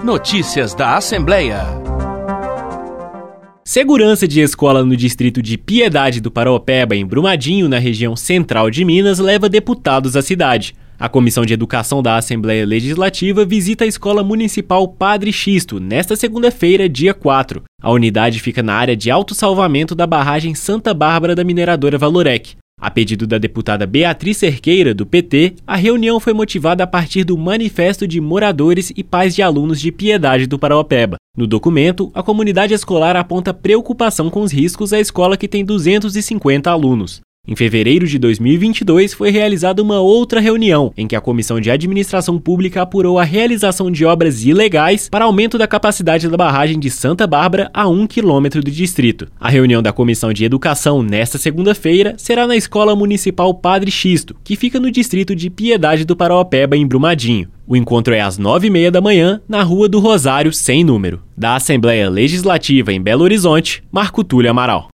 Notícias da Assembleia. Segurança de escola no distrito de Piedade do Paraopeba, em Brumadinho, na região central de Minas, leva deputados à cidade. A Comissão de Educação da Assembleia Legislativa visita a Escola Municipal Padre Xisto, nesta segunda-feira, dia 4. A unidade fica na área de autossalvamento da barragem Santa Bárbara da mineradora Valorec. A pedido da deputada Beatriz Cerqueira, do PT, a reunião foi motivada a partir do Manifesto de Moradores e Pais de Alunos de Piedade do Paraopeba. No documento, a comunidade escolar aponta preocupação com os riscos à escola, que tem 250 alunos. Em fevereiro de 2022, foi realizada uma outra reunião, em que a Comissão de Administração Pública apurou a realização de obras ilegais para aumento da capacidade da barragem de Santa Bárbara a 1 quilômetro do distrito. A reunião da Comissão de Educação, nesta segunda-feira, será na Escola Municipal Padre Xisto, que fica no distrito de Piedade do Paraopeba, em Brumadinho. O encontro é às 9h30 da manhã, na Rua do Rosário, sem número. Da Assembleia Legislativa em Belo Horizonte, Marco Túlio Amaral.